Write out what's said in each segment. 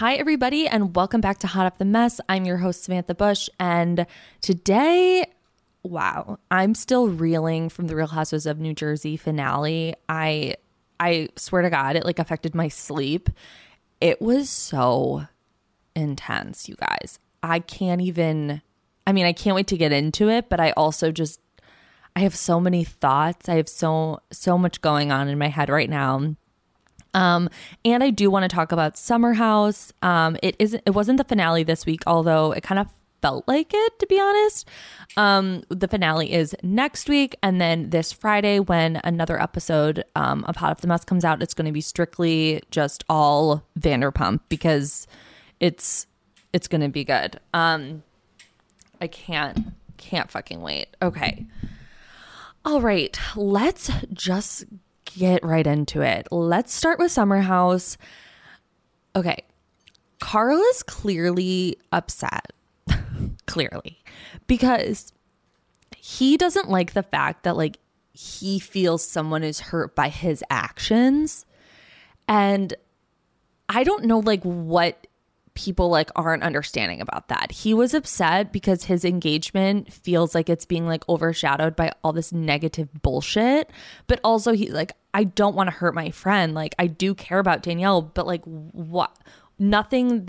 Hi, everybody, and welcome back to Hot Off the Mess. I'm your host, Samantha Bush, and today, wow, I'm still reeling from the Real Housewives of New Jersey finale. I swear to God, it affected my sleep. It was so intense, you guys. I can't wait to get into it, but I have so many thoughts. I have so much going on in my head right now. And I do want to talk about Summer House. It wasn't the finale this week, although it kind of felt like it, to be honest. The finale is next week, and then this Friday when another episode of Hot Off the Mess comes out, it's going to be strictly just all Vanderpump because it's going to be good. I can't fucking wait. Okay. All right, let's just get right into it. Let's start with Summer House. Okay. Carl is clearly upset. Clearly. Because he doesn't like the fact that he feels someone is hurt by his actions. And I don't know what people aren't understanding about that. He was upset because his engagement feels like it's being overshadowed by all this negative bullshit, but also he's I don't want to hurt my friend. I do care about Danielle, but what? Nothing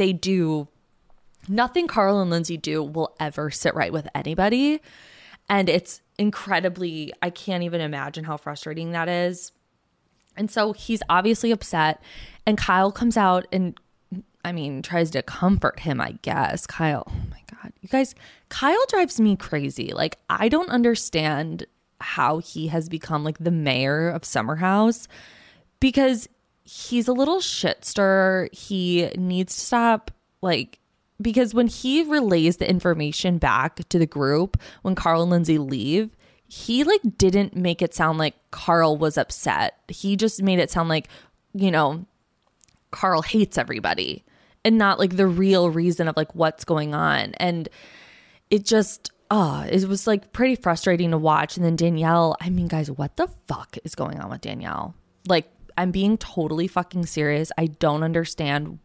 Carl and Lindsay do will ever sit right with anybody. And it's incredibly, I can't even imagine how frustrating that is. And so he's obviously upset, and Kyle comes out and tries to comfort him, I guess. Kyle, oh my God. You guys, Kyle drives me crazy. I don't understand how he has become the mayor of Summer House, because he's a little shit stirrer. He needs to stop, because when he relays the information back to the group, when Carl and Lindsay leave, he didn't make it sound like Carl was upset. He just made it sound like, Carl hates everybody. And not the real reason of what's going on. And it just, it was pretty frustrating to watch. And then Danielle, guys, what the fuck is going on with Danielle? I'm being totally fucking serious. I don't understand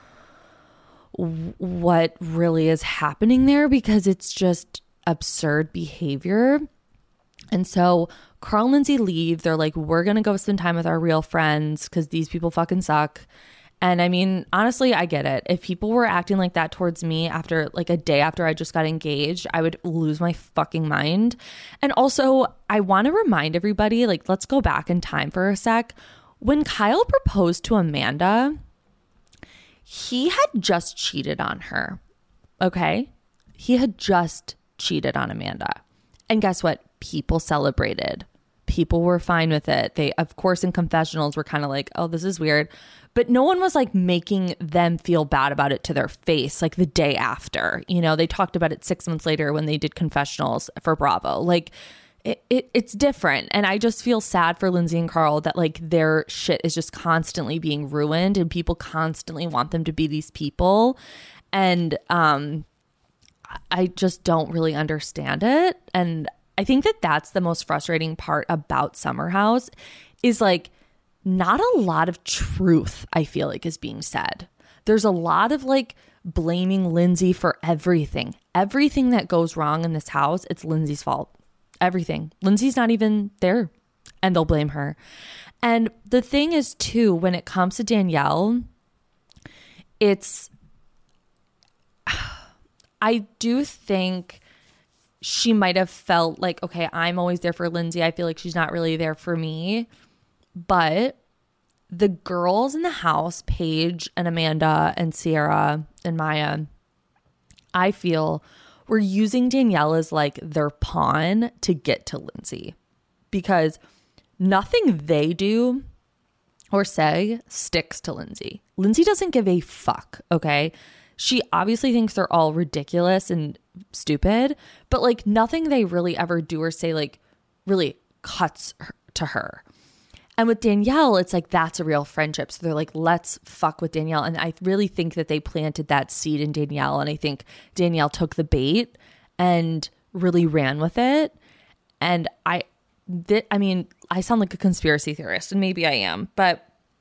what really is happening there, because it's just absurd behavior. And so Carl and Lindsay leave. They're we're going to go spend time with our real friends because these people fucking suck. And honestly, I get it. If people were acting like that towards me after a day after I just got engaged, I would lose my fucking mind. And also, I want to remind everybody, let's go back in time for a sec. When Kyle proposed to Amanda, he had just cheated on her. Okay? He had just cheated on Amanda. And guess what? People celebrated. People were fine with it. They, of course, in confessionals were kind of oh, this is weird. But no one was making them feel bad about it to their face the day after. They talked about it 6 months later when they did confessionals for Bravo. It's different. And I just feel sad for Lindsay and Carl that their shit is just constantly being ruined and people constantly want them to be these people. And I just don't really understand it. And I think that that's the most frustrating part about Summer House is not a lot of truth, I feel is being said. There's a lot of blaming Lindsay for everything. Everything that goes wrong in this house, it's Lindsay's fault. Everything. Lindsay's not even there, and they'll blame her. And the thing is too, when it comes to Danielle, I do think she might have felt okay, I'm always there for Lindsay. I feel she's not really there for me. But the girls in the house, Paige and Amanda and Sierra and Maya, I feel were using Danielle as their pawn to get to Lindsay, because nothing they do or say sticks to Lindsay. Lindsay doesn't give a fuck, okay? She obviously thinks they're all ridiculous and stupid, but nothing they really ever do or say really cuts to her. And with Danielle, it's that's a real friendship. So they're let's fuck with Danielle. And I really think that they planted that seed in Danielle. And I think Danielle took the bait and really ran with it. And I sound like a conspiracy theorist, and maybe I am, but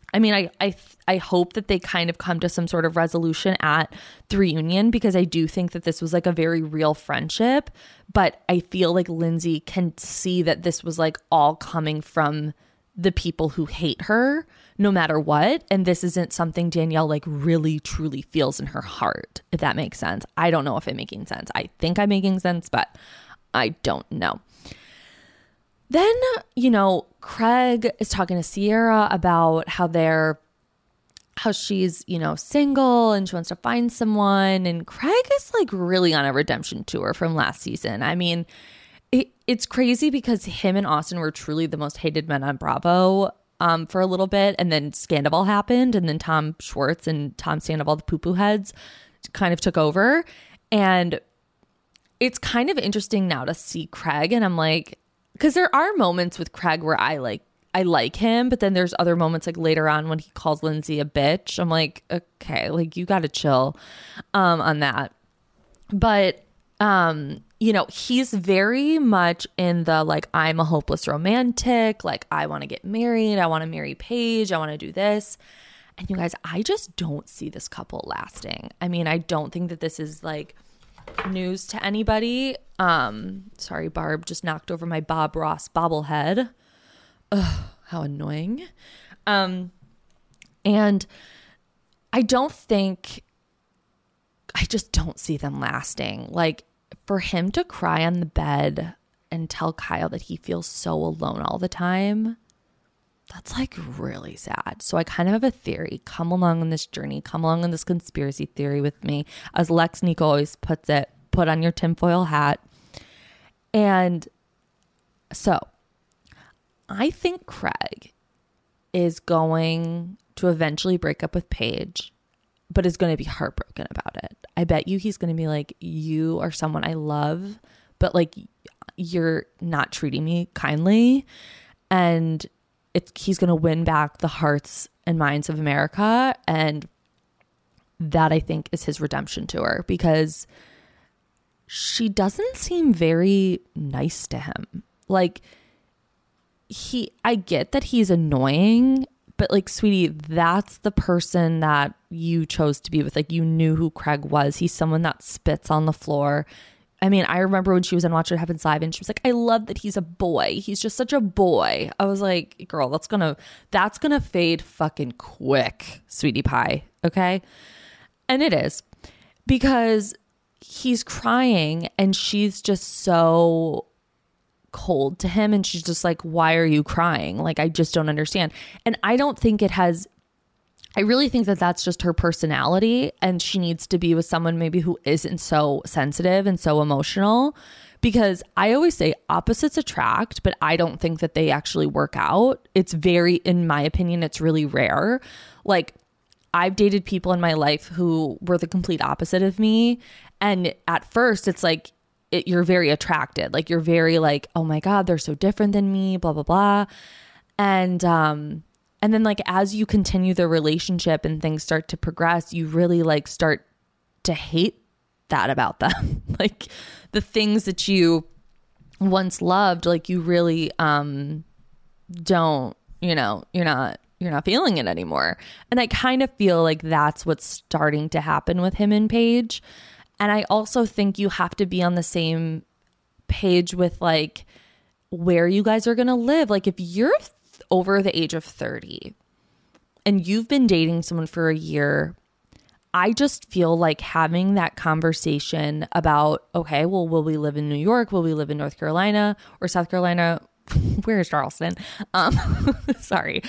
I mean, I hope that they kind of come to some sort of resolution at the reunion, because I do think that this was like a very real friendship. But I feel like Lindsay can see that this was like all coming from the people who hate her no matter what. And this isn't something Danielle like really truly feels in her heart, if that makes sense. I don't know if it's making sense. I think I'm making sense, but I don't know. Then, you know, Craig is talking to Sierra about how she's, you know, single and she wants to find someone. And Craig is like really on a redemption tour from last season. I mean, it's crazy because him and Austin were truly the most hated men on Bravo for a little bit. And then Scandival happened. And then Tom Schwartz and Tom Sandoval, the poo-poo heads, kind of took over. And it's kind of interesting now to see Craig. And I'm like, because there are moments with Craig where I like him, but then there's other moments like later on when he calls Lindsay a bitch. I'm like, okay, like you got to chill on that. But, you know, he's very much in the like, I'm a hopeless romantic. Like, I want to get married. I want to marry Paige. I want to do this. And you guys, I just don't see this couple lasting. I mean, I don't think that this is like news to anybody. Sorry, Barb just knocked over my Bob Ross bobblehead. Ugh, how annoying. And I just don't see them lasting. Like, for him to cry on the bed and tell Kyle that he feels so alone all the time, that's like really sad. So I kind of have a theory. Come along on this journey. Come along on this conspiracy theory with me. As Lex Nico always puts it, put on your tinfoil hat. And so I think Craig is going to eventually break up with Paige, but is going to be heartbroken about it. I bet you he's going to be like, you are someone I love, but like you're not treating me kindly. And he's going to win back the hearts and minds of America. And that, I think, is his redemption tour, because she doesn't seem very nice to him. Like, I get that he's annoying, but like, sweetie, that's the person that you chose to be with. Like, you knew who Craig was. He's someone that spits on the floor. I mean, I remember when she was in Watch What Happens Live and she was like, I love that he's a boy. He's just such a boy. I was like, girl, that's gonna fade fucking quick, sweetie pie. Okay. And it is, because he's crying and she's just so cold to him. And she's just like, why are you crying? Like, I just don't understand. And I really think that that's just her personality, and she needs to be with someone maybe who isn't so sensitive and so emotional, because I always say opposites attract, but I don't think that they actually work out. It's in my opinion, it's really rare. Like, I've dated people in my life who were the complete opposite of me. And at first it's like, you're very attracted. Like, you're very like, oh my God, they're so different than me, blah, blah, blah. And then like, as you continue the relationship and things start to progress, you really like start to hate that about them. Like, the things that you once loved, like, you really don't, you know, you're not feeling it anymore. And I kind of feel like that's what's starting to happen with him and Paige. And I also think you have to be on the same page with like where you guys are going to live. Like, if you're over the age of 30 and you've been dating someone for a year, I just feel like having that conversation about, okay, well, will we live in New York? Will we live in North Carolina or South Carolina? Where is Charleston? Sorry.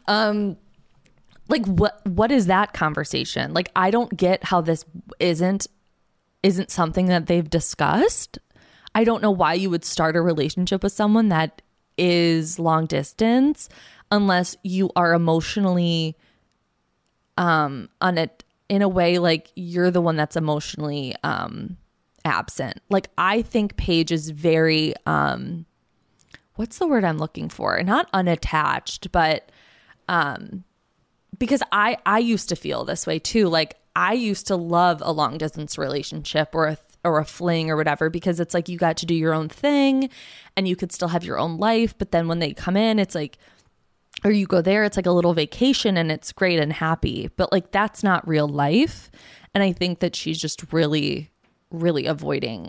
Like, what is that conversation? Like, I don't get how this isn't something that they've discussed. I don't know why you would start a relationship with someone that is long distance unless you are emotionally on it in a way like you're the one that's emotionally absent. Like, I think Paige is very what's the word I'm looking for? Not unattached, but because I used to feel this way too. Like, I used to love a long distance relationship or a fling or whatever, because it's like you got to do your own thing and you could still have your own life. But then when they come in, it's like or you go there, it's like a little vacation and it's great and happy, but like that's not real life. And I think that she's just really, really avoiding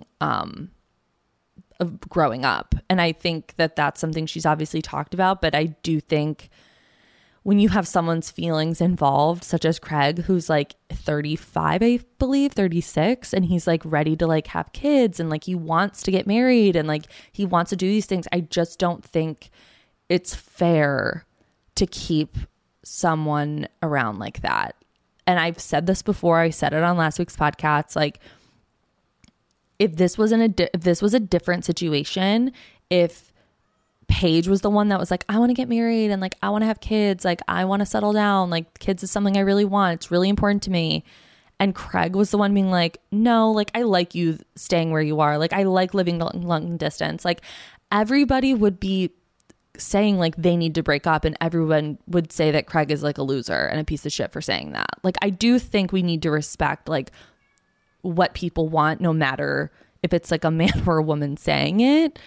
of growing up. And I think that that's something she's obviously talked about, but I do think when you have someone's feelings involved, such as Craig, who's like 35, I believe, 36, and he's like ready to like have kids and like he wants to get married and like he wants to do these things, I just don't think it's fair to keep someone around like that. And I've said this before, I said it on last week's podcast, like if this was a different situation, if Paige was the one that was like, I want to get married and like I want to have kids, like I want to settle down, like kids is something I really want, it's really important to me, and Craig was the one being like, no, like I like you staying where you are, like I like living long distance, like everybody would be saying like they need to break up, and everyone would say that Craig is like a loser and a piece of shit for saying that. Like I do think we need to respect like what people want, no matter if it's like a man or a woman saying it.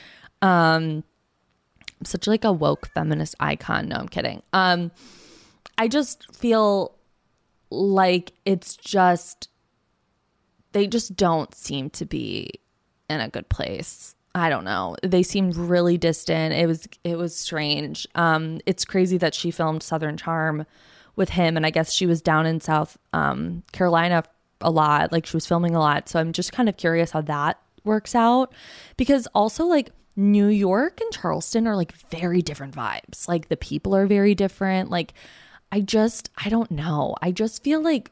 Such like a woke feminist icon. No, I'm kidding. I just feel like it's just, they just don't seem to be in a good place. I don't know. They seemed really distant. It was strange. It's crazy that she filmed Southern Charm with him, and I guess she was down in South Carolina a lot. Like she was filming a lot. So I'm just kind of curious how that works out, because also like New York and Charleston are like very different vibes. Like the people are very different. Like I don't know. I just feel like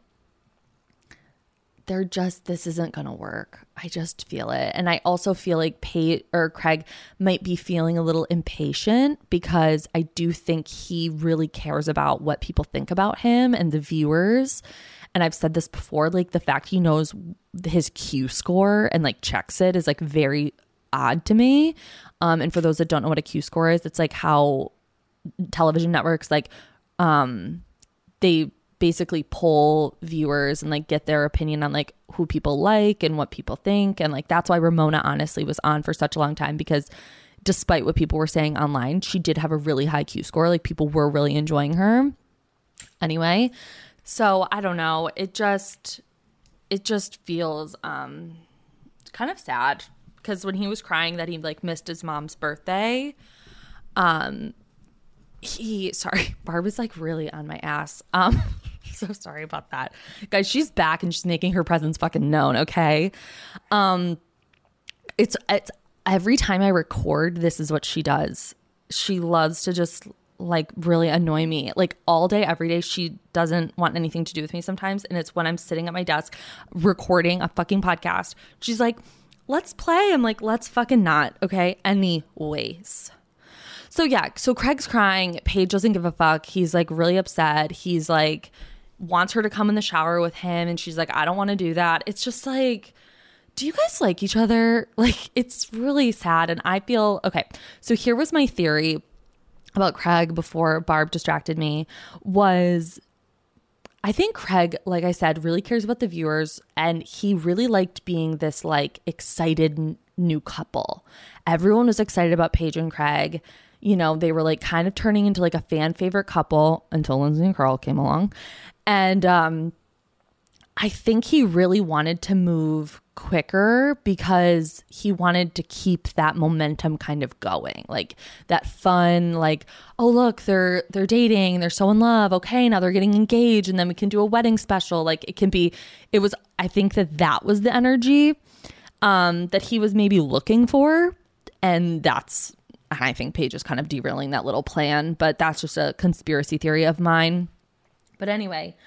this isn't going to work. I just feel it. And I also feel like Craig might be feeling a little impatient, because I do think he really cares about what people think about him and the viewers. And I've said this before, like the fact he knows his Q score and like checks it is like very odd to me. And for those that don't know what a Q score is, it's like how television networks like they basically poll viewers and like get their opinion on like who people like and what people think. And like that's why Ramona honestly was on for such a long time, because despite what people were saying online, she did have a really high Q score. Like people were really enjoying her anyway. So I don't know, it just feels kind of sad, because when he was crying that he like missed his mom's birthday, Barb is like really on my ass. So sorry about that, guys. She's back and she's making her presence fucking known. Okay. It's every time I record, this is what she does. She loves to just like really annoy me, like all day, every day. She doesn't want anything to do with me sometimes. And it's when I'm sitting at my desk recording a fucking podcast. She's like, let's play. I'm like, let's fucking not. Okay. Anyways. So yeah, so Craig's crying. Paige doesn't give a fuck. He's like really upset. He's like, wants her to come in the shower with him. And she's like, I don't want to do that. It's just like, do you guys like each other? Like, it's really sad. And I feel, okay, so here was my theory about Craig before Barb distracted me, was I think Craig, like I said, really cares about the viewers, and he really liked being this like excited new couple. Everyone was excited about Paige and Craig. You know, they were like kind of turning into like a fan favorite couple until Lindsay and Carl came along. And I think he really wanted to move quicker because he wanted to keep that momentum kind of going, like that fun, like, oh look, they're dating, they're so in love, okay, now they're getting engaged, and then we can do a wedding special. Like I think that was the energy that he was maybe looking for, and I think Paige is kind of derailing that little plan, but that's just a conspiracy theory of mine. But anyway,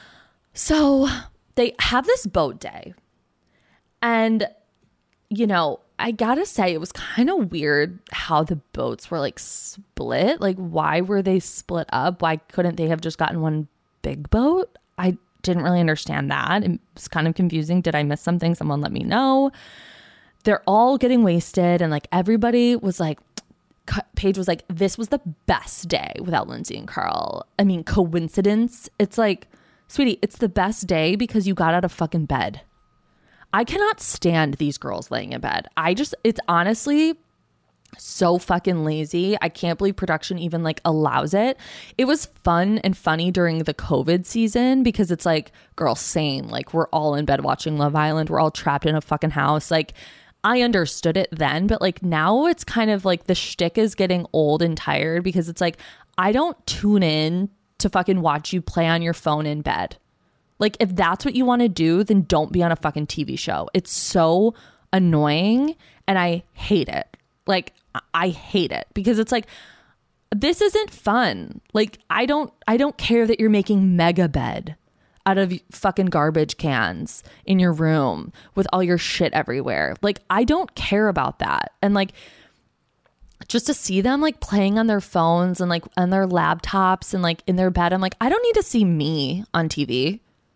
so they have this boat day. And, you know, I gotta say, it was kind of weird how the boats were like split. Like, why were they split up? Why couldn't they have just gotten one big boat? I didn't really understand that. It was kind of confusing. Did I miss something? Someone let me know. They're all getting wasted. And like everybody was like, Paige was like, this was the best day without Lindsay and Carl. I mean, coincidence? It's like, sweetie, it's the best day because you got out of fucking bed. I cannot stand these girls laying in bed. It's honestly, So fucking lazy. I can't believe production even like allows it. It was fun and funny during the COVID season because it's like, girl, same. Like, we're all in bed watching Love Island. We're all trapped in a fucking house. Like, I understood it then, but like now it's kind of like the shtick is getting old and tired because it's like, I don't tune in to fucking watch you play on your phone in bed. Like, if that's what you want to do, then don't be on a fucking TV show. It's so annoying and I hate it. Like, I hate it because it's like, this isn't fun. Like, I don't care that you're making mega bed out of fucking garbage cans in your room with all your shit everywhere. Like, I don't care about that. And like, just to see them like playing on their phones and like on their laptops and like in their bed, I'm like, I don't need to see me on TV.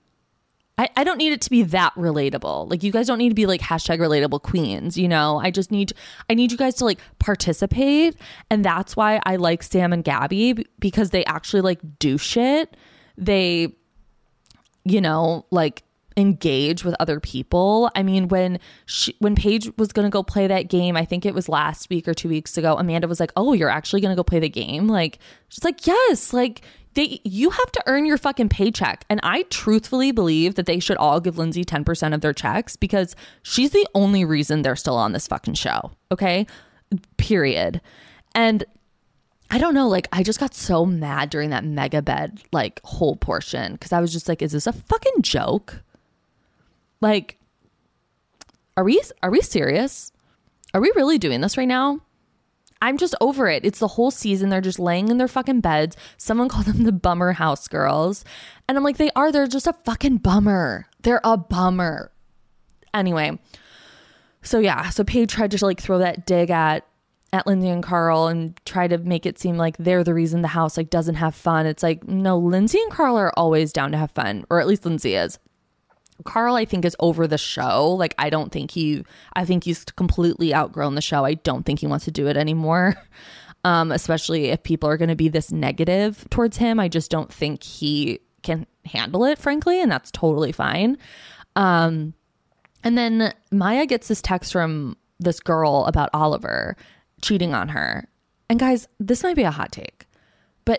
I don't need it to be that relatable. Like, you guys don't need to be like hashtag relatable queens, you know? I need you guys to like participate. And that's why I like Sam and Gabby, because they actually like do shit. They, you know, like engage with other people. I mean, when Paige was going to go play that game, I think it was last week or 2 weeks ago, Amanda was like, oh, you're actually going to go play the game? Like, she's like, yes, like, you have to earn your fucking paycheck. And I truthfully believe that they should all give Lindsay 10% of their checks because she's the only reason they're still on this fucking show. Okay? Period. And I don't know, like, I just got so mad during that mega bed, like, whole portion because I was just like, is this a fucking joke? Like, are we serious? Are we really doing this right now? I'm just over it. It's the whole season. They're just laying in their fucking beds. Someone called them the bummer house girls. And I'm like, they're just a fucking bummer. They're a bummer. Anyway. So yeah. So Paige tried to like throw that dig at Lindsay and Carl and try to make it seem like they're the reason the house like doesn't have fun. It's like, no, Lindsay and Carl are always down to have fun. Or at least Lindsay is. Carl, I think, is over the show. Like, I think he's completely outgrown the show. I don't think he wants to do it anymore. Especially if people are going to be this negative towards him. I just don't think he can handle it, frankly. And that's totally fine. And then Maya gets this text from this girl about Oliver cheating on her. And guys, this might be a hot take, but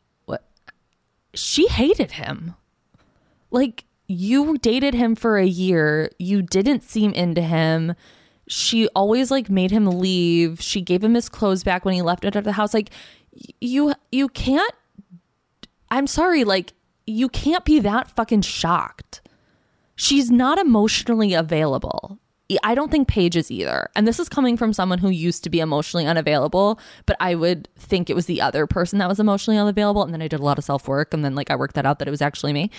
she hated him. Like, you dated him for a year. You didn't seem into him. She always like made him leave. She gave him his clothes back when he left out of the house. Like, you can't, I'm sorry, like, you can't be that fucking shocked. She's not emotionally available. I don't think Paige is either. And this is coming from someone who used to be emotionally unavailable, but I would think it was the other person that was emotionally unavailable. And then I did a lot of self-work and then like I worked that out that it was actually me.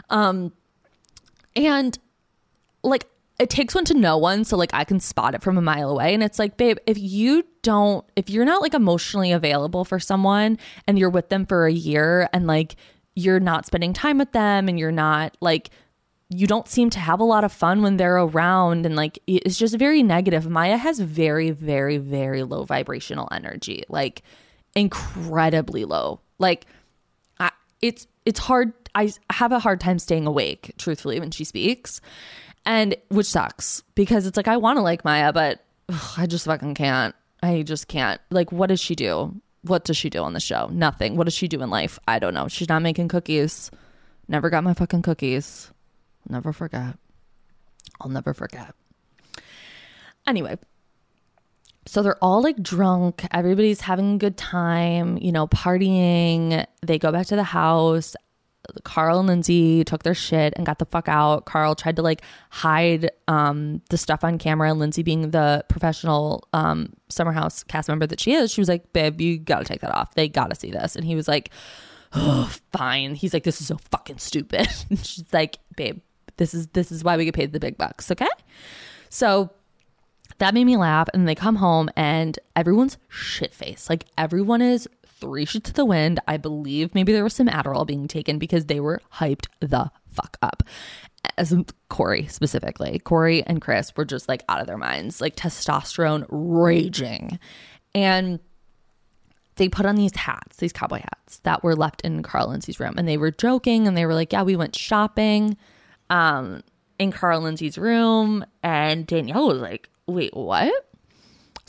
And like, it takes one to know one. So like I can spot it from a mile away. And it's like, babe, if you're not like emotionally available for someone and you're with them for a year and like you're not spending time with them and you're not like, you don't seem to have a lot of fun when they're around and like, it's just very negative. Maya has very, very, very low vibrational energy, like incredibly low. Like it's hard. I have a hard time staying awake, truthfully, when she speaks, and which sucks because it's like, I want to like Maya, but I just fucking can't. I just can't. Like, what does she do? What does she do on the show? Nothing. What does she do in life? I don't know. She's not making cookies. Never got my fucking cookies. Never forget. I'll never forget. Anyway. So they're all like drunk. Everybody's having a good time, you know, partying. They go back to the house. Carl and Lindsay took their shit and got the fuck out. Carl tried to like hide the stuff on camera. And Lindsay, being the professional Summer House cast member that she is, she was like, babe, you got to take that off. They got to see this. And he was like, oh, fine. He's like, this is so fucking stupid. And she's like, babe, this is why we get paid the big bucks. Okay. So that made me laugh. And they come home and everyone's shit faced. Like, everyone is three shits to the wind. I believe maybe there was some Adderall being taken because they were hyped the fuck up. As Corey specifically, Corey and Chris were just like out of their minds, like testosterone raging. And they put on these hats, these cowboy hats that were left in Carl and Lindsay's room. And they were joking and they were like, yeah, we went shopping in Carl and Lindsay's room. And Danielle was like, wait, what?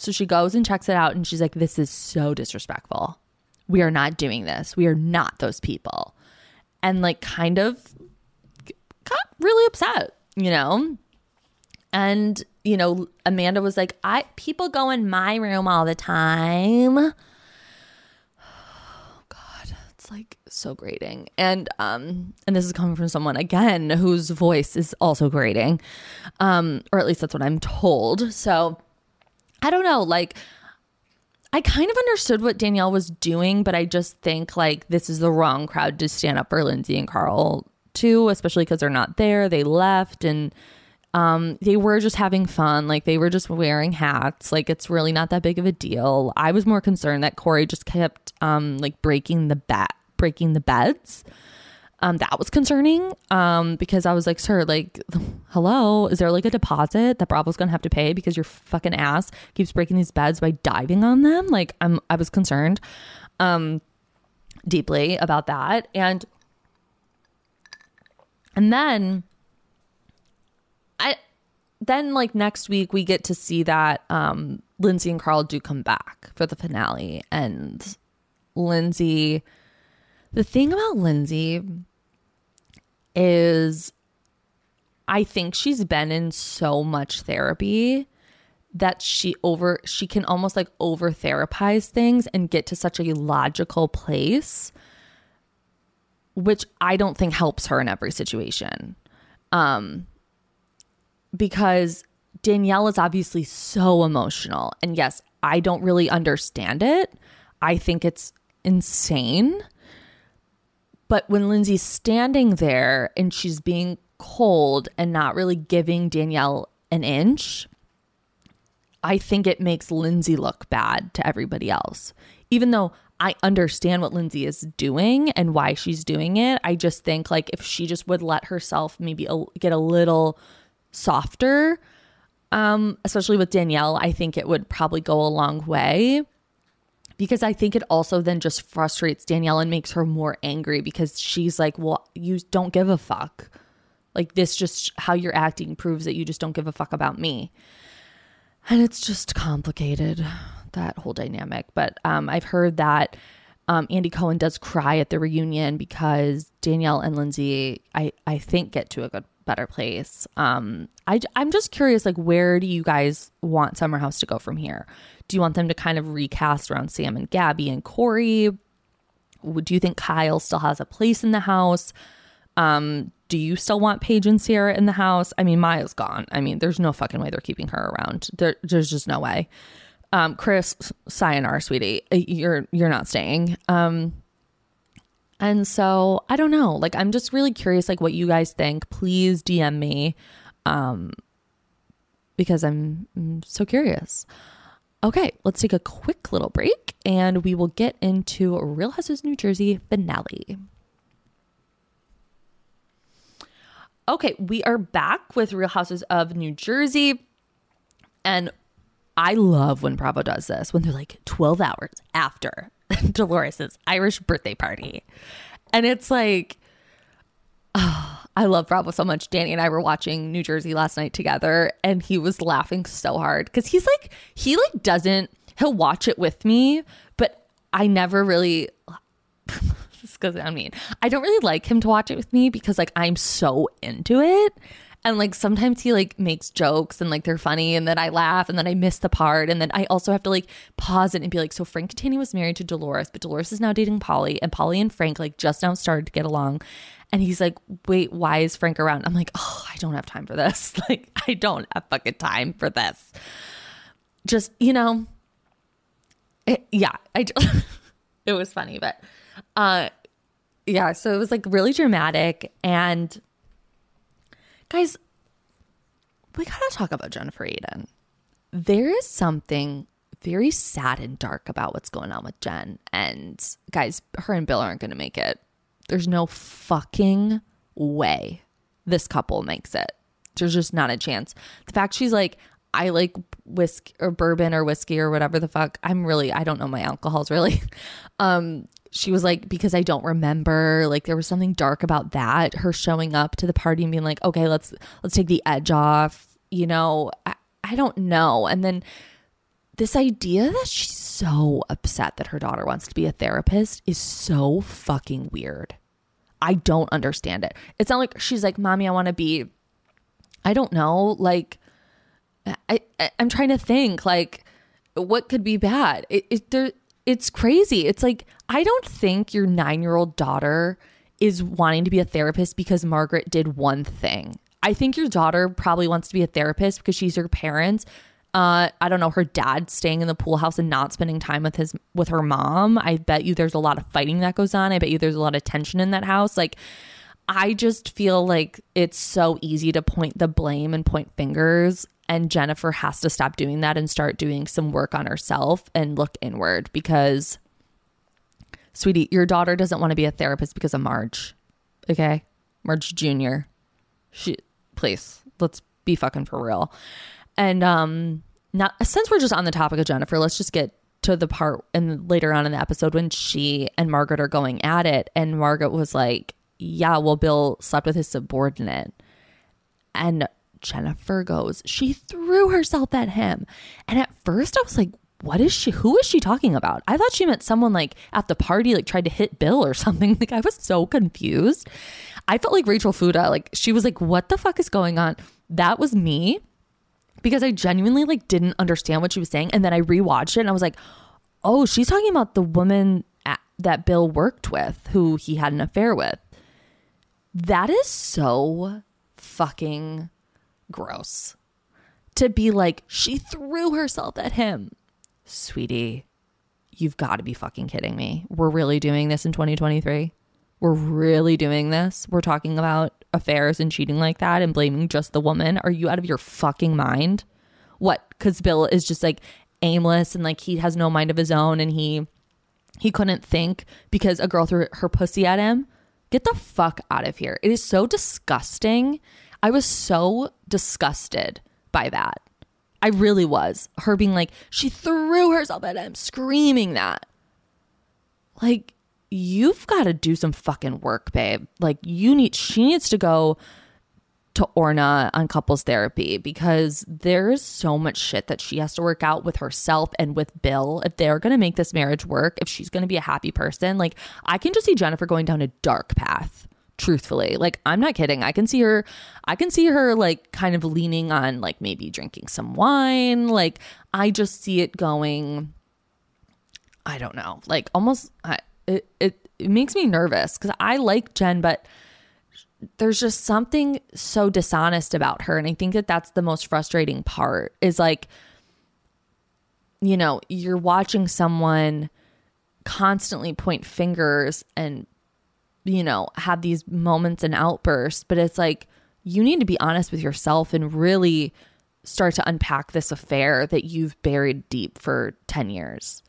So she goes and checks it out and she's like, this is so disrespectful. We are not doing this. We are not those people. And like kind of got really upset, you know? And, you know, Amanda was like, people go in my room all the time. Oh God, it's like so grating. And this is coming from someone again whose voice is also grating. Or at least that's what I'm told. So I don't know, like I kind of understood what Danielle was doing, but I just think like this is the wrong crowd to stand up for Lindsay and Carl too, especially because they're not there. They left and they were just having fun. Like they were just wearing hats. Like it's really not that big of a deal. I was more concerned that Corey just kept like breaking the beds. That was concerning because I was like, sir, like, hello, is there like a deposit that Bravo's gonna have to pay because your fucking ass keeps breaking these beds by diving on them? Like I was concerned deeply about that. And then like next week we get to see that Lindsay and Carl do come back for the finale. And Lindsay, the thing about Lindsay is I think she's been in so much therapy that she can almost like over therapize things and get to such a logical place, which I don't think helps her in every situation. Because Danielle is obviously so emotional. And yes, I don't really understand it. I think it's insane. But when Lindsay's standing there and she's being cold and not really giving Danielle an inch, I think it makes Lindsay look bad to everybody else. Even though I understand what Lindsay is doing and why she's doing it, I just think like if she just would let herself maybe get a little softer, especially with Danielle, I think it would probably go a long way. Because I think it also then just frustrates Danielle and makes her more angry because she's like, well, you don't give a fuck. Like this just how you're acting proves that you just don't give a fuck about me. And it's just complicated, that whole dynamic. But I've heard that Andy Cohen does cry at the reunion because Danielle and Lindsay, I think, get to a better place. I'm just curious, like, where do you guys want Summer House to go from here? Do you want them to kind of recast around Sam and Gabby and Corey? Do you think Kyle still has a place in the house? Do you still want Paige and Sierra in the house? I mean, Maya's gone. I mean, there's no fucking way they're keeping her around. There's just no way. Chris, sayonara, sweetie. You're not staying. And so I don't know. Like, I'm just really curious, like, what you guys think. Please DM me, because I'm so curious. Okay, let's take a quick little break, and we will get into Real Housewives of New Jersey finale. Okay, we are back with Real Housewives of New Jersey, and I love when Bravo does this, when they're like 12 hours after Dolores' Irish birthday party. And it's like, oh, I love Bravo so much. Danny and I were watching New Jersey last night together, and he was laughing so hard because he he'll watch it with me, but I never really, just because I mean, I don't really like him to watch it with me because like I'm so into it. And like sometimes he like makes jokes and like they're funny and then I laugh and then I miss the part. And then I also have to like pause it and be like, so Frank Catania was married to Dolores, but Dolores is now dating Polly, and Polly and Frank like just now started to get along. And he's like, wait, why is Frank around? I'm like, oh, I don't have time for this. Like, I don't have fucking time for this. Just, you know, it was funny, but yeah, so it was like really dramatic. And guys, we gotta talk about Jennifer Aydin. There is something very sad and dark about what's going on with Jen. And guys, her and Bill aren't gonna make it. There's no fucking way this couple makes it. There's just not a chance. The fact she's like, I like whiskey or bourbon or whiskey or whatever the fuck. I don't know my alcohols really. She was like, because I don't remember, like there was something dark about that. Her showing up to the party and being like, okay, let's take the edge off. You know, I don't know. And then this idea that she's so upset that her daughter wants to be a therapist is so fucking weird. I don't understand it. It's not like she's like, mommy, I want to be, I don't know, like, I'm trying to think, like, what could be bad? It's crazy. It's like, I don't think your 9-year-old daughter is wanting to be a therapist because Margaret did one thing. I think your daughter probably wants to be a therapist because she's your parents. I don't know, her dad staying in the pool house and not spending time with her mom. I bet you there's a lot of fighting that goes on. I bet you there's a lot of tension in that house. Like, I just feel like it's so easy to point the blame and point fingers, and Jennifer has to stop doing that and start doing some work on herself and look inward, because, sweetie, your daughter doesn't want to be a therapist because of Marge. Okay? Marge Jr. Please, let's be fucking for real. And now, since we're just on the topic of Jennifer, let's just get to the part and later on in the episode when she and Margaret are going at it, and Margaret was like, yeah, well, Bill slept with his subordinate. And Jennifer goes, she threw herself at him. And at first I was like, who is she talking about? I thought she meant someone like at the party, like tried to hit Bill or something. Like, I was so confused. I felt like Rachel Fuda, like she was like, what the fuck is going on? That was me, because I genuinely like didn't understand what she was saying. And then I rewatched it and I was like, oh, she's talking about the woman that Bill worked with, who he had an affair with. That is so fucking gross to be like, she threw herself at him. Sweetie, you've got to be fucking kidding me. We're really doing this in 2023? We're really doing this? We're talking about affairs and cheating like that and blaming just the woman? Are you out of your fucking mind? What? Because Bill is just like aimless and like he has no mind of his own, and he couldn't think because a girl threw her pussy at him? Get the fuck out of here. It is so disgusting. I was so disgusted by that. I really was. Her being like, she threw herself at him, screaming that. Like, you've got to do some fucking work, babe. Like, she needs to go to Orna on couples therapy, because there is so much shit that she has to work out with herself and with Bill if they're going to make this marriage work, if she's going to be a happy person. Like, I can just see Jennifer going down a dark path, truthfully. Like, I'm not kidding. I can see her like kind of leaning on like maybe drinking some wine. Like, I just see it going, I don't know, like almost it makes me nervous, because I like Jen, but there's just something so dishonest about her. And I think that that's the most frustrating part, is like, you know, you're watching someone constantly point fingers and, you know, have these moments and outbursts, but it's like, you need to be honest with yourself and really start to unpack this affair that you've buried deep for 10 years.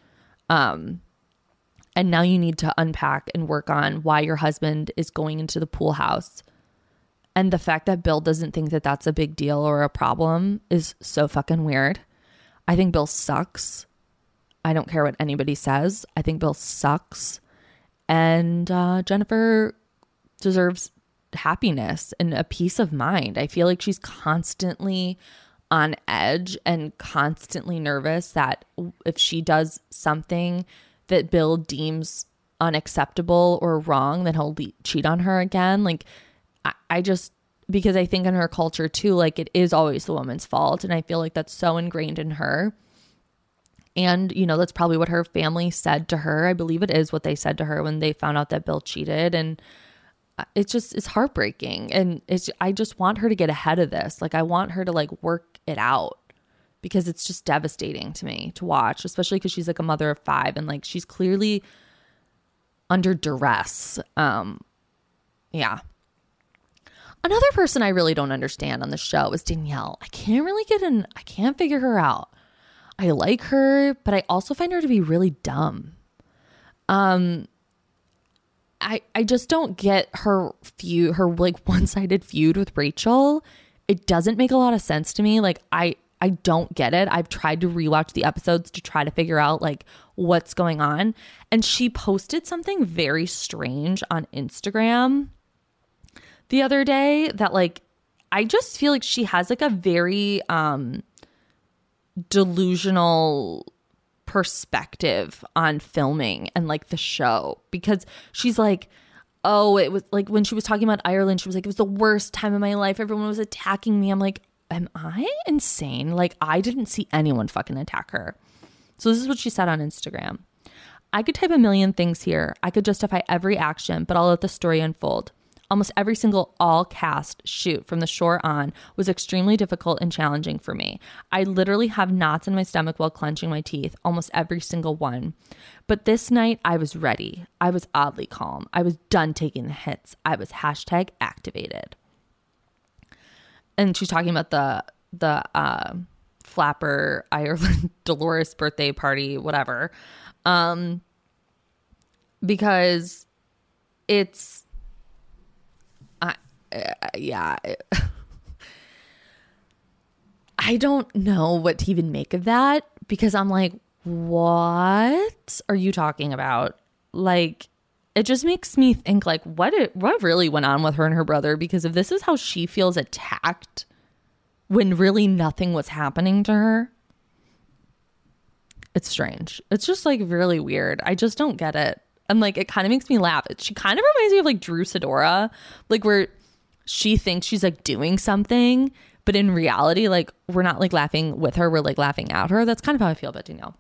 And now you need to unpack and work on why your husband is going into the pool house. And the fact that Bill doesn't think that that's a big deal or a problem is so fucking weird. I think Bill sucks. I don't care what anybody says. I think Bill sucks. And Jennifer deserves happiness and a peace of mind. I feel like she's constantly on edge and constantly nervous that if she does something that Bill deems unacceptable or wrong, then he'll cheat on her again. Like, I just, because I think in her culture too, like, it is always the woman's fault. And I feel like that's so ingrained in her. And, you know, that's probably what her family said to her. I believe it is what they said to her when they found out that Bill cheated. And it's heartbreaking. And I just want her to get ahead of this. Like, I want her to like work it out, because it's just devastating to me to watch, especially because she's like a mother of 5 and like she's clearly under duress. Yeah. Another person I really don't understand on the show is Danielle. I can't figure her out. I like her, but I also find her to be really dumb. I just don't get her like one-sided feud with Rachel. It doesn't make a lot of sense to me. Like, I don't get it. I've tried to rewatch the episodes to try to figure out like what's going on. And she posted something very strange on Instagram the other day that like, I just feel like she has like a very delusional perspective on filming and like the show, because she's like, oh, it was like when she was talking about Ireland, she was like, it was the worst time of my life. Everyone was attacking me. I'm like, am I insane? Like, I didn't see anyone fucking attack her. So this is what she said on Instagram. I could type a million things here. I could justify every action, but I'll let the story unfold. Almost every single all cast shoot from the shore on was extremely difficult and challenging for me. I literally have knots in my stomach while clenching my teeth, almost every single one. But this night I was ready. I was oddly calm. I was done taking the hits. I was #activated. And she's talking about the Flapper Ireland Dolores birthday party, whatever. Because it's, yeah, I don't know what to even make of that, because I'm like, what are you talking about? Like, it just makes me think, like, what really went on with her and her brother? Because if this is how she feels attacked when really nothing was happening to her, it's strange. It's just like really weird. I just don't get it. And like, it kind of makes me laugh. She kind of reminds me of like Drew Sidora, like where she thinks she's like doing something, but in reality, like, we're not like laughing with her, we're like laughing at her. That's kind of how I feel about Danielle.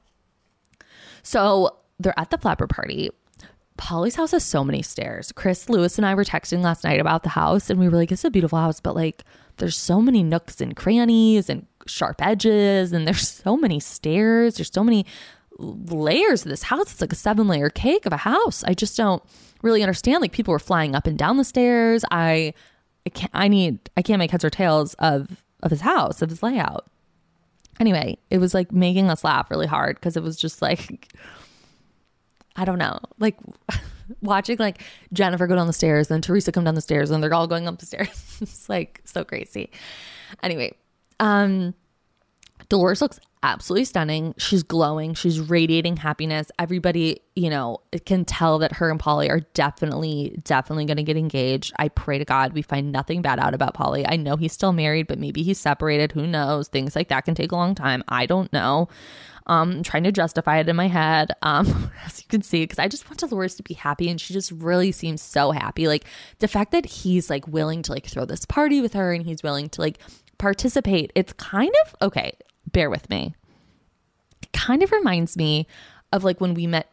So they're at the Flapper party. Polly's house has so many stairs. Chris Lewis and I were texting last night about the house, and we were like, it's a beautiful house, but like, there's so many nooks and crannies and sharp edges, and there's so many stairs. There's so many layers of this house. It's like a 7-layer cake of a house. I just don't really understand. Like, people were flying up and down the stairs. I can't make heads or tails of his house, of his layout. Anyway, it was like making us laugh really hard, because it was just like, I don't know, like watching like Jennifer go down the stairs, then Teresa come down the stairs, and they're all going up the stairs. It's like so crazy. Anyway, Dolores looks absolutely stunning. She's glowing. She's radiating happiness. Everybody, you know, can tell that her and Polly are definitely going to get engaged. I pray to God we find nothing bad out about Polly. I know he's still married, but maybe he's separated. Who knows? Things like that can take a long time. I don't know. I'm trying to justify it in my head, as you can see, because I just want Dolores to be happy, and she just really seems so happy. Like, the fact that he's like willing to like throw this party with her, and he's willing to like participate, it's kind of, okay, bear with me. It kind of reminds me of like when we met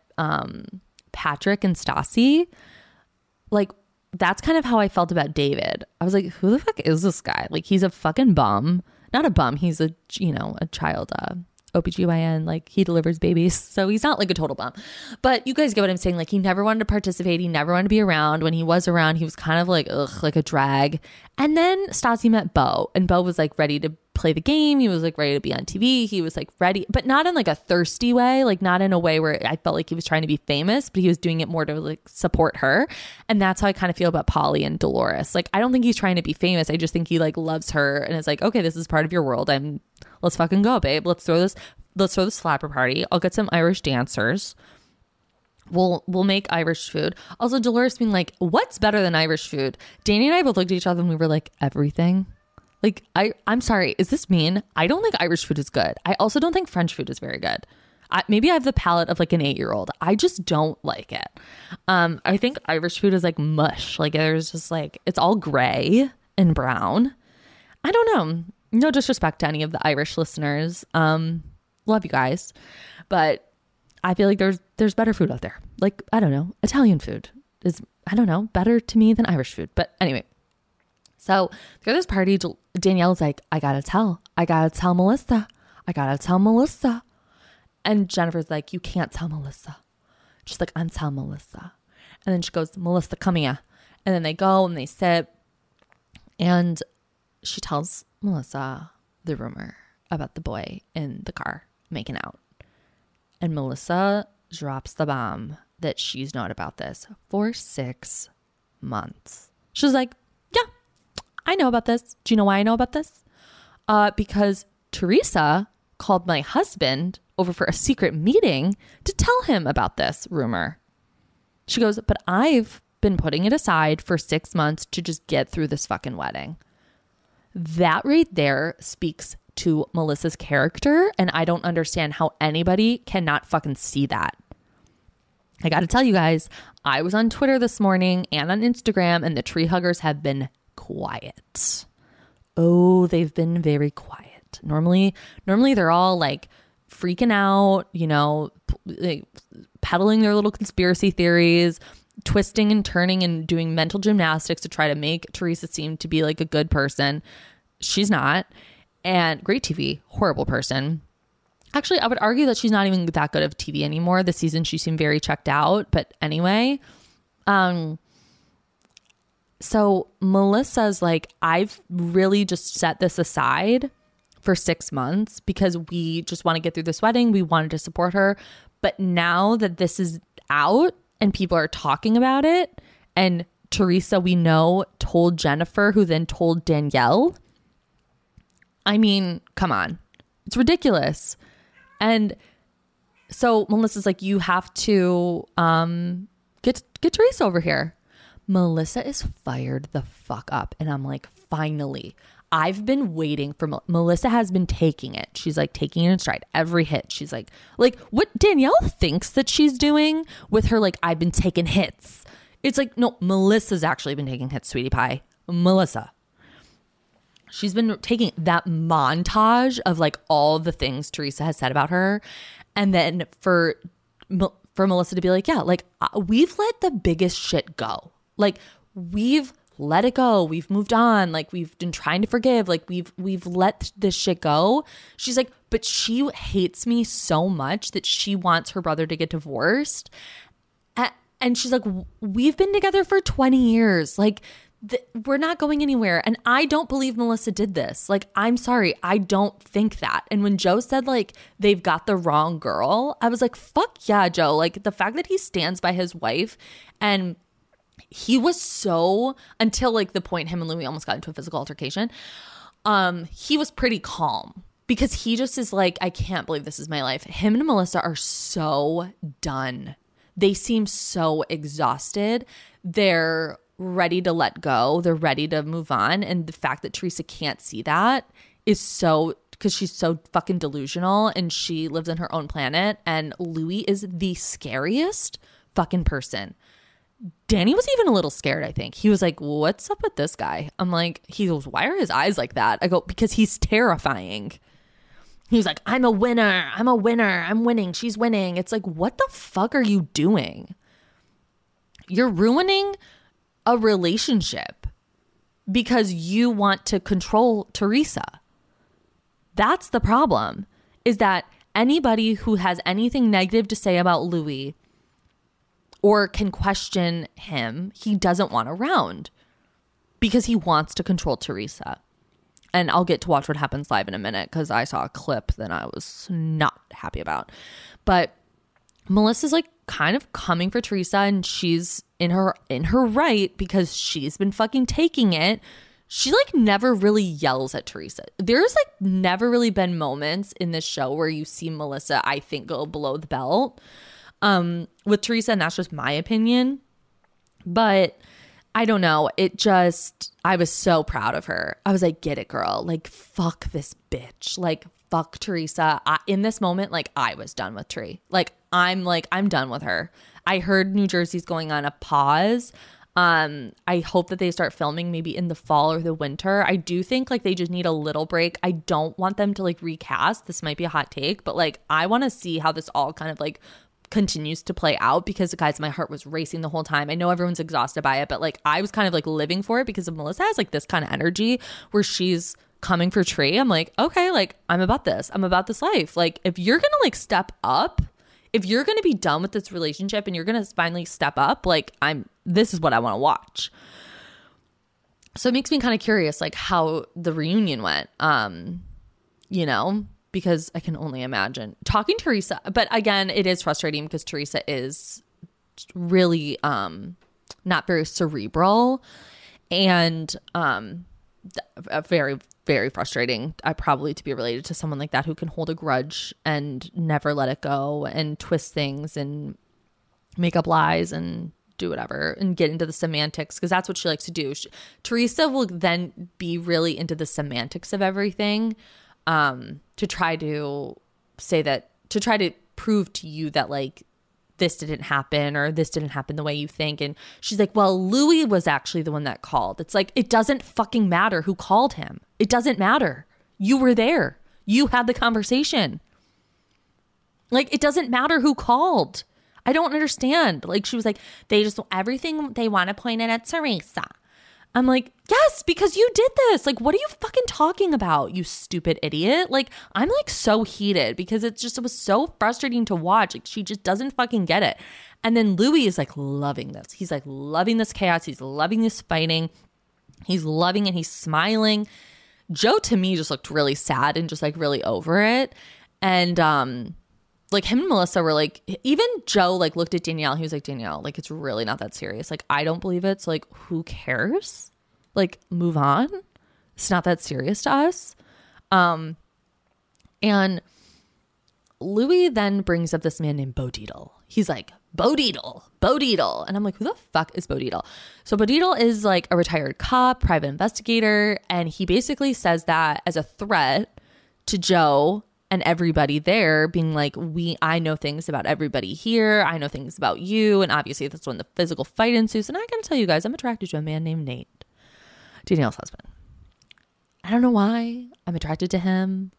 Patrick and Stassi. Like, that's kind of how I felt about David. I was like, who the fuck is this guy? Like, he's a fucking bum. Not a bum. He's a, you know, a child OBGYN, like he delivers babies. So he's not like a total bum. But you guys get what I'm saying. Like, he never wanted to participate. He never wanted to be around. When he was around, he was kind of like, ugh, like a drag. And then Stassi met Beau, and Beau was like ready to play the game. He was like ready to be on TV. He was like ready, but not in like a thirsty way, like not in a way where I felt like he was trying to be famous, but he was doing it more to like support her. And that's how I kind of feel about Polly and Dolores. Like, I don't think he's trying to be famous. I just think he like loves her and is like, okay, this is part of your world. Let's fucking go, babe. Let's throw this flapper party. I'll get some Irish dancers. We'll make Irish food. Also, Dolores being like, what's better than Irish food? Danny and I both looked at each other and we were like, everything. Like, I'm sorry, is this mean? I don't think Irish food is good. I also don't think French food is very good. Maybe I have the palate of like an 8-year-old. I just don't like it. I think Irish food is like mush. Like, there's just like, it's all gray and brown. I don't know. No disrespect to any of the Irish listeners. Love you guys. But I feel like there's better food out there. Like, I don't know. Italian food is, I don't know, better to me than Irish food. But anyway. So through this party, Danielle's like, I gotta tell Melissa. And Jennifer's like, you can't tell Melissa. She's like, I'm telling Melissa. And then she goes, Melissa, come here. And then they go and they sit. And she tells Melissa the rumor about the boy in the car making out. And Melissa drops the bomb that she's known about this for 6 months. She's like, yeah, I know about this. Do you know why I know about this? Because Teresa called my husband over for a secret meeting to tell him about this rumor. She goes, but I've been putting it aside for 6 months to just get through this fucking wedding. That right there speaks to Melissa's character. And I don't understand how anybody cannot fucking see that. I got to tell you guys, I was on Twitter this morning and on Instagram, and the tree huggers have been quiet. Oh, they've been very quiet. Normally they're all like freaking out, you know, like peddling their little conspiracy theories, twisting and turning and doing mental gymnastics to try to make Teresa seem to be like a good person. She's not. And great TV, horrible person. Actually, I would argue that she's not even that good of TV anymore. This season, she seemed very checked out. But anyway, so Melissa's like, I've really just set this aside for 6 months because we just want to get through this wedding. We wanted to support her. But now that this is out and people are talking about it, and Teresa, we know, told Jennifer, who then told Danielle. I mean, come on. It's ridiculous. And so Melissa's like, you have to get Teresa over here. Melissa is fired the fuck up. And I'm like, finally. I've been waiting for Melissa has been taking it. She's like taking it in stride. Every hit. She's like what Danielle thinks that she's doing with her, like, I've been taking hits. It's like, no, Melissa's actually been taking hits, sweetie pie. Melissa. She's been taking that montage of like all the things Teresa has said about her. And then for Melissa to be like, yeah, like we've let the biggest shit go. Like we've let it go. We've moved on. Like we've been trying to forgive. Like we've let this shit go. She's like, but she hates me so much that she wants her brother to get divorced. And she's like, we've been together for 20 years. Like, we're not going anywhere. And I don't believe Melissa did this. Like, I'm sorry. I don't think that. And when Joe said like they've got the wrong girl, I was like, fuck yeah, Joe. Like the fact that he stands by his wife, and he was so, until like the point him and Louis almost got into a physical altercation, he was pretty calm because he just is like, I can't believe this is my life. Him and Melissa are so done. They seem so exhausted. They're ready to let go. They're ready to move on. And the fact that Teresa can't see that is so, because she's so fucking delusional and she lives on her own planet. And Louis is the scariest fucking person. Danny was even a little scared, I think. He was like, what's up with this guy? I'm like, he goes, why are his eyes like that? I go, because he's terrifying. He was like, I'm a winner. I'm a winner. I'm winning. She's winning. It's like, what the fuck are you doing? You're ruining a relationship because you want to control Teresa. That's the problem, is that anybody who has anything negative to say about Louis or can question him, he doesn't want around because he wants to control Teresa. And I'll get to Watch What Happens Live in a minute because I saw a clip that I was not happy about. But Melissa's like kind of coming for Teresa, and she's in her right because she's been fucking taking it. She like never really yells at Teresa. There's like never really been moments in this show where you see Melissa, I think, go below the belt with Teresa, and that's just my opinion. But I don't know. I was so proud of her. I was like, get it, girl. Like, fuck this bitch. Like, fuck Teresa. In this moment, like, I was done with Tree. I'm done with her. I heard New Jersey's going on a pause. I hope that they start filming maybe in the fall or the winter. I do think like they just need a little break. I don't want them to like recast. This might be a hot take, but like I want to see how this all kind of like continues to play out, because guys, my heart was racing the whole time. I know everyone's exhausted by it, but like I was kind of like living for it because Melissa has like this kind of energy where she's coming for Tree. I'm like, okay, like I'm about this life. Like if you're gonna like step up, if you're gonna be done with this relationship and you're gonna finally step up, like this is what I want to watch. So it makes me kind of curious like how the reunion went, you know, because I can only imagine talking to Teresa. But again, it is frustrating because Teresa is really not very cerebral, and very, very frustrating. Probably to be related to someone like that who can hold a grudge and never let it go and twist things and make up lies and do whatever and get into the semantics, because that's what she likes to do. Teresa will then be really into the semantics of everything. to try to say that, to try to prove to you that like this didn't happen or this didn't happen the way you think. And she's like, well, Louis was actually the one that called. It's like, it doesn't fucking matter who called him. It doesn't matter. You were there. You had the conversation. Like, it doesn't matter who called. I don't understand. Like, she was like, they just, everything they want to point it at Teresa. I'm like, yes, because you did this. Like, what are you fucking talking about, you stupid idiot? Like, I'm like so heated because it was so frustrating to watch. Like, she just doesn't fucking get it. And then Louis is like loving this. He's like loving this chaos. He's loving this fighting. He's loving it. He's smiling. Joe, to me, just looked really sad and just like really over it. And like him and Melissa were like, even Joe like looked at Danielle. He was like, Danielle, like it's really not that serious. Like, I don't believe it. So like, who cares? Like, move on. It's not that serious to us. And Louis then brings up this man named Bo Dietl. He's like, Bo Dietl. And I'm like, who the fuck is Bo Dietl? So Bo Dietl is like a retired cop, private investigator. And he basically says that as a threat to Joe and everybody there, being like, I know things about everybody here. I know things about you. And obviously that's when the physical fight ensues. And I gotta tell you guys, I'm attracted to a man named Nate, Danielle's husband. I don't know why I'm attracted to him.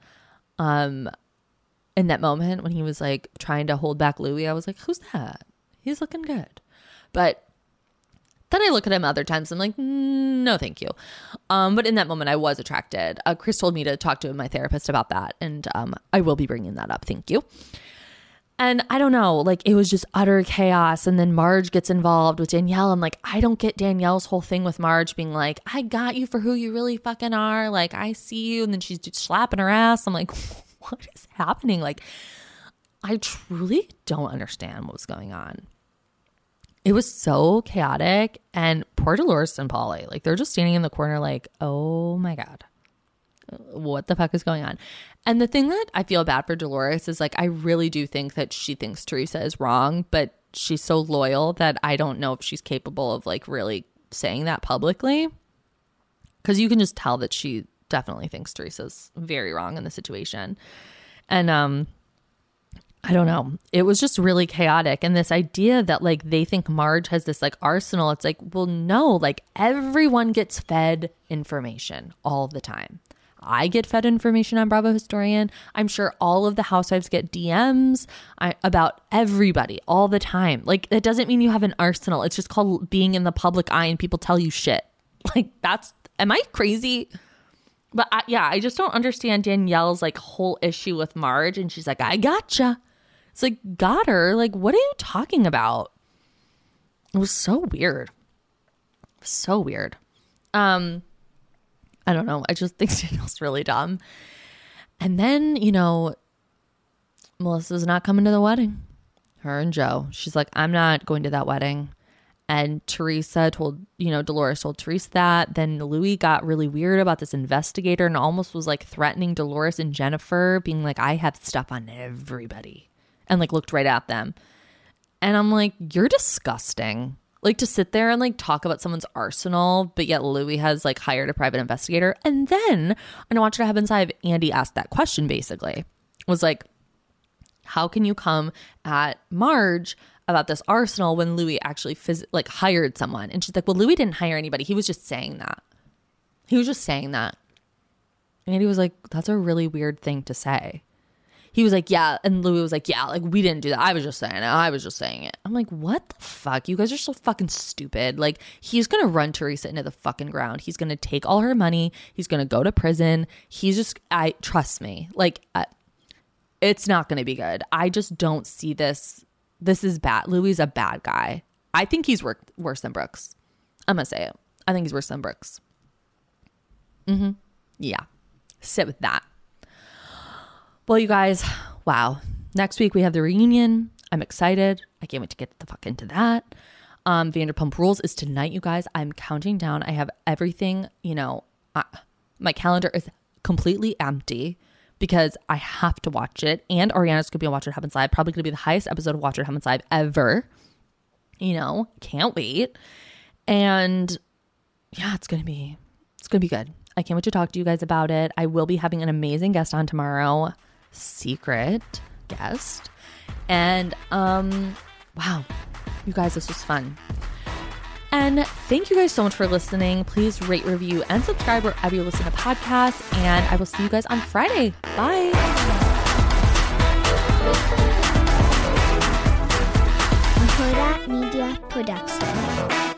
In that moment when he was like trying to hold back Louis, I was like, who's that? He's looking good. But then I look at him other times. I'm like, no, thank you. But in that moment, I was attracted. Chris told me to talk to my therapist about that. And I will be bringing that up. Thank you. And I don't know, like it was just utter chaos. And then Marge gets involved with Danielle. I'm like, I don't get Danielle's whole thing with Marge being like, I got you for who you really fucking are. Like, I see you. And then she's just slapping her ass. I'm like, what is happening? Like, I truly don't understand what was going on. It was so chaotic, and poor Dolores and Paulie, like they're just standing in the corner like, oh my God, what the fuck is going on? And the thing that I feel bad for Dolores is like, I really do think that she thinks Teresa is wrong, but she's so loyal that I don't know if she's capable of like really saying that publicly. Cause you can just tell that she definitely thinks Teresa's very wrong in the situation. And, I don't know. It was just really chaotic. And this idea that like they think Marge has this like arsenal. It's like, well, no, like everyone gets fed information all the time. I get fed information on Bravo Historian. I'm sure all of the housewives get DMs about everybody all the time. Like, that doesn't mean you have an arsenal. It's just called being in the public eye and people tell you shit. Like, am I crazy? But I just don't understand Danielle's like whole issue with Marge. And she's like, I gotcha. It's like, got her. Like, what are you talking about? It was so weird. So weird. I don't know. I just think Danielle's really dumb. And then, you know, Melissa's not coming to the wedding. Her and Joe. She's like, I'm not going to that wedding. And Teresa told, you know, Dolores told Teresa that. Then Louis got really weird about this investigator and almost was like threatening Dolores and Jennifer, being like, I have stuff on everybody. And like looked right at them. And I'm like, you're disgusting. Like, to sit there and like talk about someone's arsenal, but yet Louis has like hired a private investigator. And then on Watch What Happens Live, Andy asked that question basically. Was like, how can you come at Marge about this arsenal when Louis actually like hired someone? And she's like, well, Louis didn't hire anybody. He was just saying that. He was just saying that. And Andy was like, that's a really weird thing to say. He was like, yeah. And Louis was like, yeah, like we didn't do that. I was just saying it. I was just saying it. I'm like, what the fuck? You guys are so fucking stupid. Like, he's going to run Teresa into the fucking ground. He's going to take all her money. He's going to go to prison. He's just, trust me, like, it's not going to be good. I just don't see this. This is bad. Louis is a bad guy. I think he's worse than Brooks. I'm going to say it. I think he's worse than Brooks. Yeah. Sit with that. Well, you guys, wow. Next week we have the reunion. I'm excited. I can't wait to get the fuck into that. Vanderpump Rules is tonight, you guys. I'm counting down. I have everything, you know, my calendar is completely empty because I have to watch it. And Ariana's going to be on Watch What Happens Live. Probably going to be the highest episode of Watch What Happens Live ever. You know, can't wait. And yeah, it's going to be good. I can't wait to talk to you guys about it. I will be having an amazing guest on tomorrow. Secret guest. And wow, you guys, this was fun. And thank you guys so much for listening. Please rate, review, and subscribe wherever you listen to podcasts. And I will see you guys on Friday. Bye. Huda Media Production.